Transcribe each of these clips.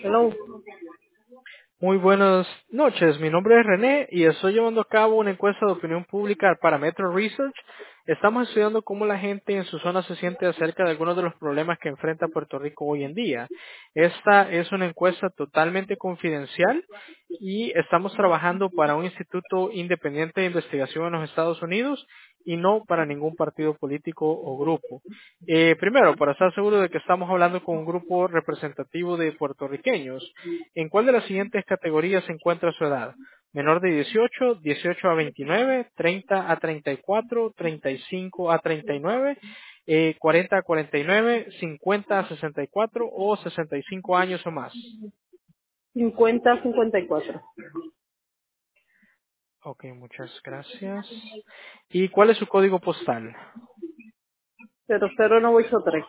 Hello. Muy buenas noches, mi nombre es René y estoy llevando a cabo una encuesta de opinión pública para Metro Research. Estamos estudiando cómo la gente en su zona se siente acerca de algunos de los problemas que enfrenta Puerto Rico hoy en día. Esta es una encuesta totalmente confidencial y estamos trabajando para un instituto independiente de investigación en los Estados Unidos y no para ningún partido político o grupo. Primero, para estar seguro de que estamos hablando con un grupo representativo de puertorriqueños, ¿en cuál de las siguientes categorías se encuentra su edad? Menor de 18, 18 a 29, 30 a 34, 35 a 39, 40 a 49, 50 a 64 o 65 años o más. 50-54. Ok, muchas gracias. ¿Y cuál es su código postal? 00983.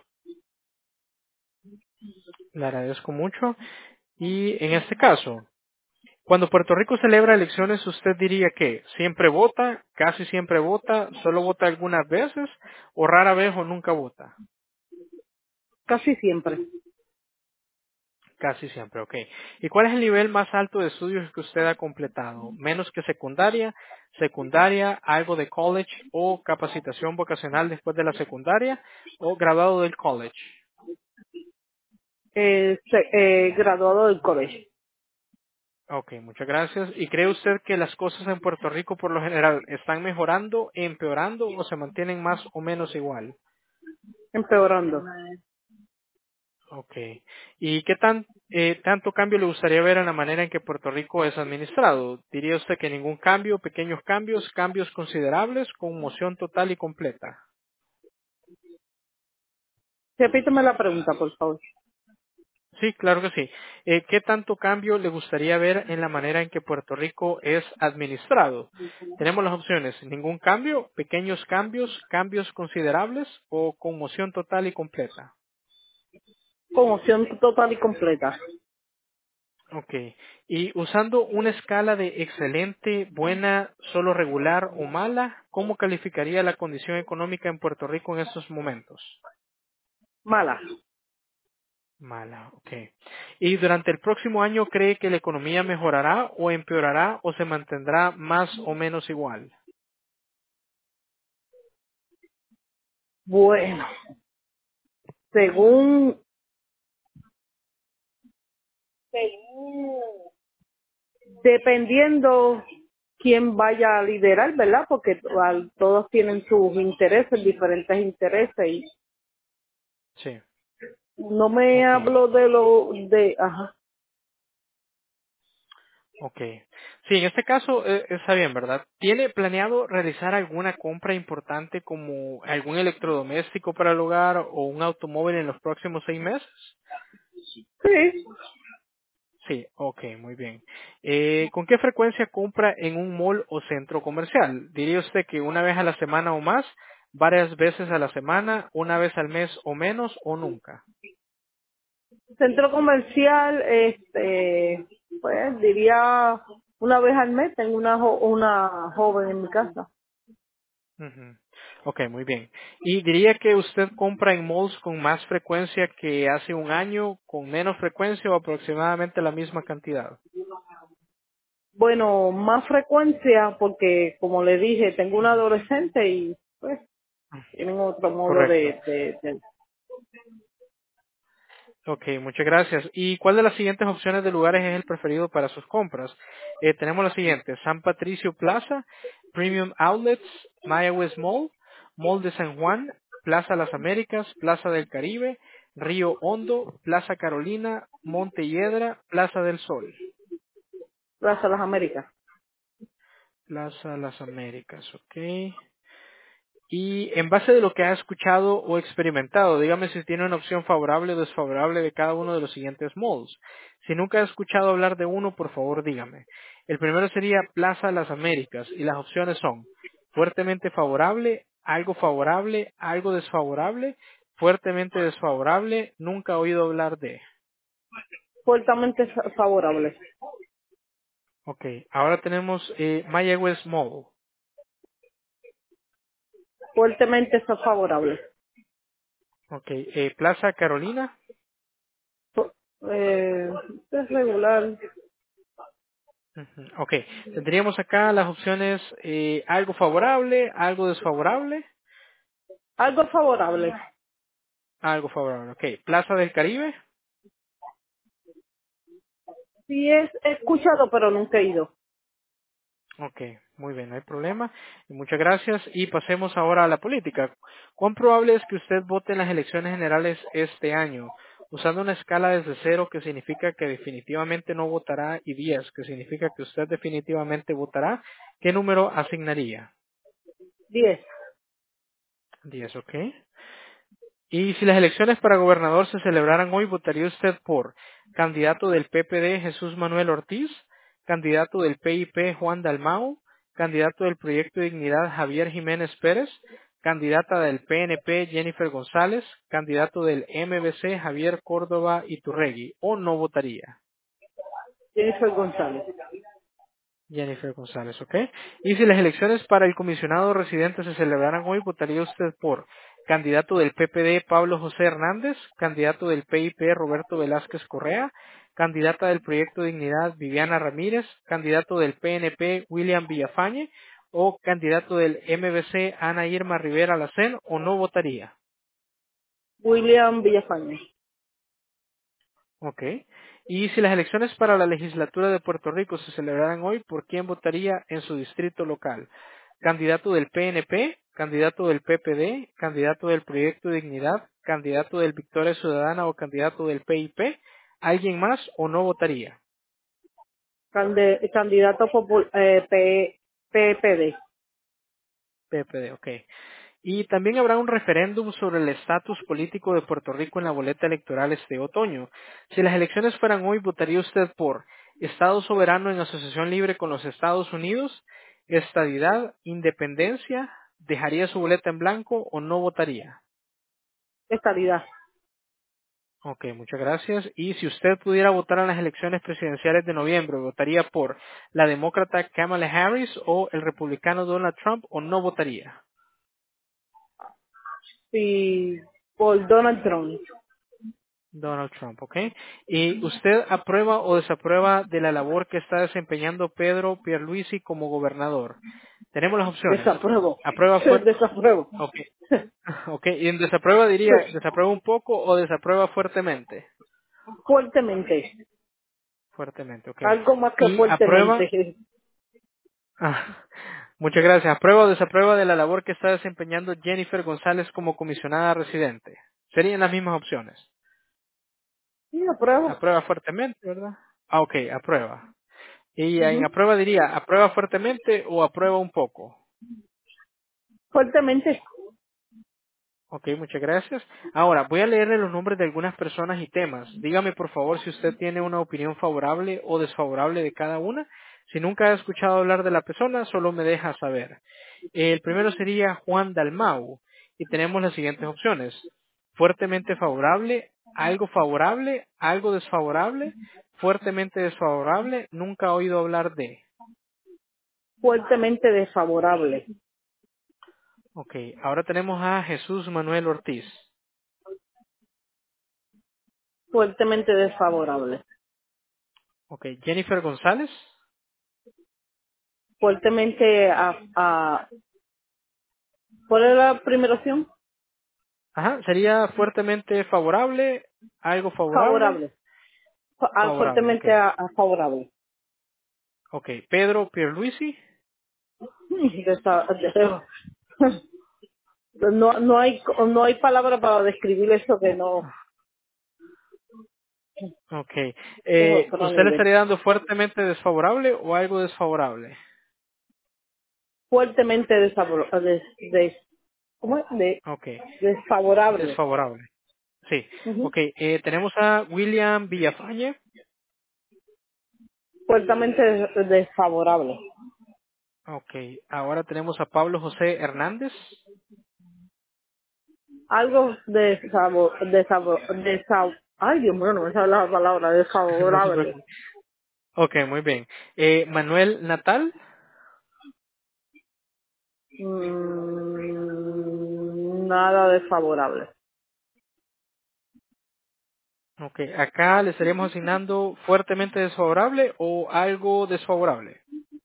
Le agradezco mucho. Y en este caso, cuando Puerto Rico celebra elecciones, ¿usted diría que siempre vota, casi siempre vota, solo vota algunas veces o rara vez o nunca vota? Casi siempre. Casi siempre, ok. ¿Y cuál es el nivel más alto de estudios que usted ha completado? ¿Menos que secundaria, secundaria, algo de college o capacitación vocacional después de la secundaria o graduado del college? Graduado del colegio. Ok, muchas gracias. ¿Y cree usted que las cosas en Puerto Rico por lo general están mejorando, empeorando o se mantienen más o menos igual? Empeorando. Ok. ¿Y qué tanto cambio le gustaría ver en la manera en que Puerto Rico es administrado? ¿Diría usted que ningún cambio, pequeños cambios, cambios considerables, conmoción total y completa? Repíteme la pregunta, por favor. Sí, claro que sí. ¿Qué tanto cambio le gustaría ver en la manera en que Puerto Rico es administrado? Tenemos las opciones, ningún cambio, pequeños cambios, cambios considerables o conmoción total y completa. Conmoción total y completa. Ok. Y usando una escala de excelente, buena, solo regular o mala, ¿cómo calificaría la condición económica en Puerto Rico en estos momentos? Mala. Mala, ok. ¿Y durante el próximo año cree que la economía mejorará o empeorará o se mantendrá más o menos igual? Bueno, según, dependiendo quién vaya a liderar, ¿verdad? Porque todos tienen sus intereses, diferentes intereses. Y Sí, no me ok, hablo ajá. ok. Sí, en este caso está bien, ¿verdad? ¿Tiene planeado realizar alguna compra importante como algún electrodoméstico para el hogar o un automóvil en los próximos 6 meses? Sí. Sí, ok, muy bien. ¿Con qué frecuencia compra en un mall o centro comercial? ¿Diría usted que una vez a la semana o más, varias veces a la semana, una vez al mes o menos o nunca? Centro comercial, pues diría una vez al mes tengo una joven en mi casa. Ujú. Ok, muy bien. ¿Y diría que usted compra en malls con más frecuencia que hace un año, con menos frecuencia o aproximadamente la misma cantidad? Bueno, más frecuencia porque como le dije, tengo una Ujú. adolescente y pues tienen otro modo Correcto. de Ok, muchas gracias. ¿Y cuál de las siguientes opciones de lugares es el preferido para sus compras? Tenemos las siguientes: San Patricio Plaza, Premium Outlets, Maya West Mall, Mall de San Juan, Plaza Las Américas, Plaza del Caribe, Río Hondo, Plaza Carolina, Monte Hiedra, Plaza del Sol. Plaza Las Américas. Plaza Las Américas, ok. Y en base de lo que ha escuchado o experimentado, dígame si tiene una opción favorable o desfavorable de cada uno de los siguientes malls. Si nunca ha escuchado hablar de uno, por favor dígame. El primero sería Plaza Las Américas y las opciones son fuertemente favorable, algo desfavorable, fuertemente desfavorable, nunca he oído hablar de. Fuertemente favorable. Ok, ahora tenemos Mayagüez Mall. Fuertemente favorable. Ok, Plaza Carolina. Fu- Eh, regular. Ujú, ok, tendríamos acá las opciones algo favorable, algo desfavorable, Algo favorable. algo favorable. Ok, Plaza del Caribe. Sí, he escuchado, pero nunca he ido. Ok, muy bien, no hay problema. Y muchas gracias. Y pasemos ahora a la política. ¿Cuán probable es que usted vote en las elecciones generales este año? Usando una escala desde 0, que significa que definitivamente no votará, y 10, que significa que usted definitivamente votará, ¿qué número asignaría? 10. 10, ok. Y si las elecciones para gobernador se celebraran hoy, ¿votaría usted por candidato del PPD Jesús Manuel Ortiz, candidato del PIP Juan Dalmau, candidato del Proyecto de Dignidad Javier Jiménez Pérez, candidata del PNP Jennifer González, candidato del MBC Javier Córdoba Iturregui, o no votaría? Jennifer González. Jennifer González, ¿ok? Y si las elecciones para el comisionado residente se celebraran hoy, ¿votaría usted por candidato del PPD Pablo José Hernández, candidato del PIP Roberto Velázquez Correa, candidata del Proyecto Dignidad Viviana Ramírez, candidato del PNP William Villafañe, o candidato del MBC Ana Irma Rivera Lacén, o no votaría? William Villafañe. Ok. Y si las elecciones para la legislatura de Puerto Rico se celebraran hoy, ¿por quién votaría en su distrito local? Candidato del PNP, candidato del PPD, candidato del Proyecto Dignidad, candidato del Victoria Ciudadana o candidato del PIP. ¿Alguien más o no votaría? Candidato PPD. PPD, ok. Y también habrá un referéndum sobre el estatus político de Puerto Rico en la boleta electoral este otoño. Si las elecciones fueran hoy, ¿votaría usted por Estado soberano en asociación libre con los Estados Unidos, estadidad, independencia, dejaría su boleta en blanco o no votaría? Estabilidad. Ok, muchas gracias. Y si usted pudiera votar en las elecciones presidenciales de noviembre, ¿votaría por la demócrata Kamala Harris o el republicano Donald Trump o no votaría? Y por Donald Trump. Donald Trump, ¿ok? ¿Y usted aprueba o desaprueba de la labor que está desempeñando Pedro Pierluisi como gobernador? Tenemos las opciones. Desapruebo. Aprueba fuerte, Desapruebo. ok, ok. Y en desaprueba diría, desaprueba un poco o desaprueba fuertemente. Fuertemente. Fuertemente, ok. Algo más que Y aprueba, fuertemente. muchas gracias. ¿Aprueba o desaprueba de la labor que está desempeñando Jennifer González como comisionada residente? Serían las mismas opciones. Sí, apruebo. Aprueba fuertemente, ¿verdad? Ah, ok, aprueba. Y en Ujú. aprueba diría, ¿aprueba fuertemente o aprueba un poco? Fuertemente. Ok, muchas gracias. Ahora, voy a leerle los nombres de algunas personas y temas. Dígame, por favor, si usted tiene una opinión favorable o desfavorable de cada una. Si nunca ha escuchado hablar de la persona, solo me deja saber. El primero sería Juan Dalmau. Y tenemos las siguientes opciones. Fuertemente favorable, algo desfavorable, fuertemente desfavorable, nunca he oído hablar de. Fuertemente desfavorable. Ok, ahora tenemos a Jesús Manuel Ortiz. Fuertemente desfavorable. Ok, Jennifer González. Fuertemente ¿cuál es la primera opción? Ajá, sería fuertemente favorable, algo favorable, Favorable. favorable, ok. Fuertemente favorable. Ok, Pedro Pierluisi. Desa- no hay palabra para describir eso que no Ok, es otro ¿usted le nivel. estaría dando fuertemente desfavorable o algo desfavorable? Fuertemente ¿cómo es? Ok, Desfavorable. desfavorable. Sí, Ujú. ok, tenemos a William Villafañe. Fuertemente desfavorable. Ok, ahora tenemos a Pablo José Hernández. Algo ay Dios mío, no me sale la palabra No se desfavorable. preocupe. Ok, muy bien. Manuel Natal. Nada desfavorable. Ok, acá le estaríamos asignando fuertemente desfavorable o algo desfavorable.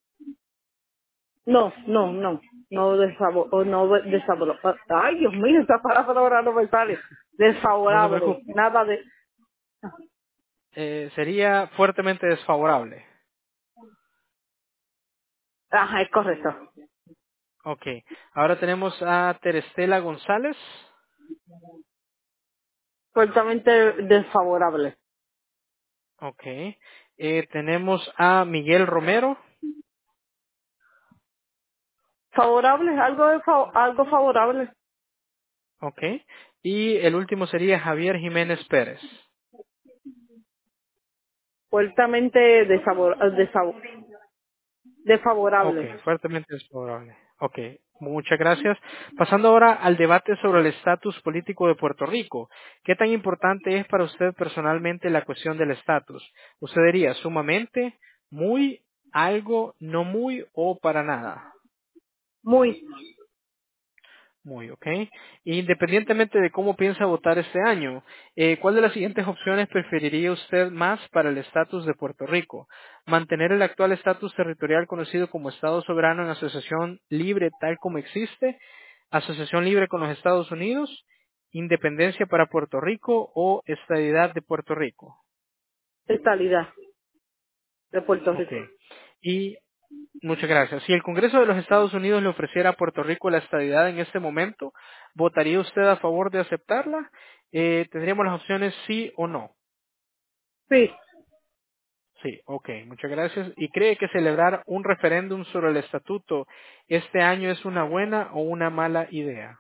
No, no, no. No desfavorable. Ay, Dios mío, esa palabra no me sale. No se Desfavorable. preocupe. Nada de... Sería fuertemente desfavorable. Ajá, es correcto. Ok, ahora tenemos a Terestela González. Fuertemente desfavorable. Ok, tenemos a Miguel Romero. Favorable, algo favorable. Ok, y el último sería Javier Jiménez Pérez. Fuertemente Ok, desfavorable. fuertemente desfavorable. Ok, muchas gracias. Pasando ahora al debate sobre el estatus político de Puerto Rico. ¿Qué tan importante es para usted personalmente la cuestión del estatus? ¿Usted diría sumamente, muy, algo, no muy o para nada? Muy. Muy, ok. Independientemente de cómo piensa votar este año, ¿cuál de las siguientes opciones preferiría usted más para el estatus de Puerto Rico? ¿Mantener el actual estatus territorial conocido como Estado soberano en asociación libre tal como existe? ¿Asociación libre con los Estados Unidos? ¿Independencia para Puerto Rico o estadidad de Puerto Rico? Totalidad de Puerto Ok. Rico. Y muchas gracias. Si el Congreso de los Estados Unidos le ofreciera a Puerto Rico la estadidad en este momento, ¿votaría usted a favor de aceptarla? Tendríamos las opciones sí o no. Sí. Sí, ok, muchas gracias. ¿Y cree que celebrar un referéndum sobre el estatuto este año es una buena o una mala idea?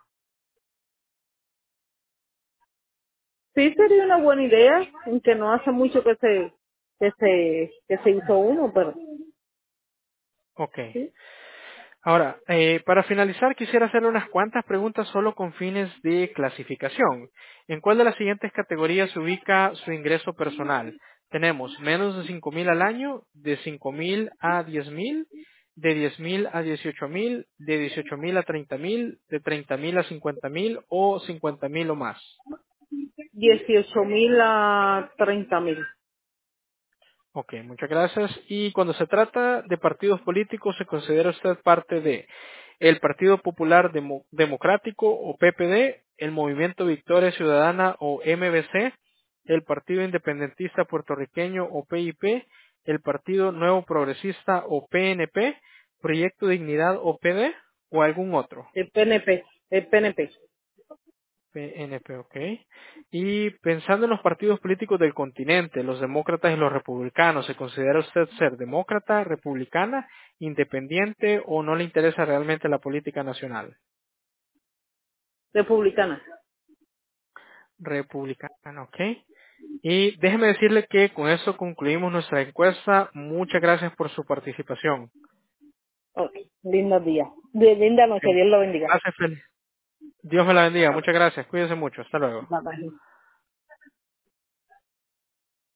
Sí, sería una buena idea, aunque no hace mucho que se hizo uno, pero Ok. sí. Ahora, para finalizar, quisiera hacerle unas cuantas preguntas solo con fines de clasificación. ¿En cuál de las siguientes categorías se ubica su ingreso personal? Tenemos menos de 5,000 al año, de 5,000 a 10,000, de 10,000 a 18,000, de 18,000 a 30,000, de 30,000 a 50,000 o 50,000 o más. 18.000 a 30.000. Ok, muchas gracias. Y cuando se trata de partidos políticos, ¿se considera usted parte de el Partido Popular Democrático o PPD, el Movimiento Victoria Ciudadana o MBC, el Partido Independentista Puertorriqueño o PIP, el Partido Nuevo Progresista o PNP, Proyecto Dignidad o PD o algún otro? El PNP. PNP, ok. Y pensando en los partidos políticos del continente, los demócratas y los republicanos, ¿se considera usted ser demócrata, republicana, independiente o no le interesa realmente la política nacional? Republicana. Republicana, ok. Y déjeme decirle que con eso concluimos nuestra encuesta. Muchas gracias por su participación. Ok, lindos días. Linda Ok. noche, Dios lo bendiga. Gracias, Dios me la bendiga. Muchas gracias. Cuídense mucho. Hasta luego. Bye, bye.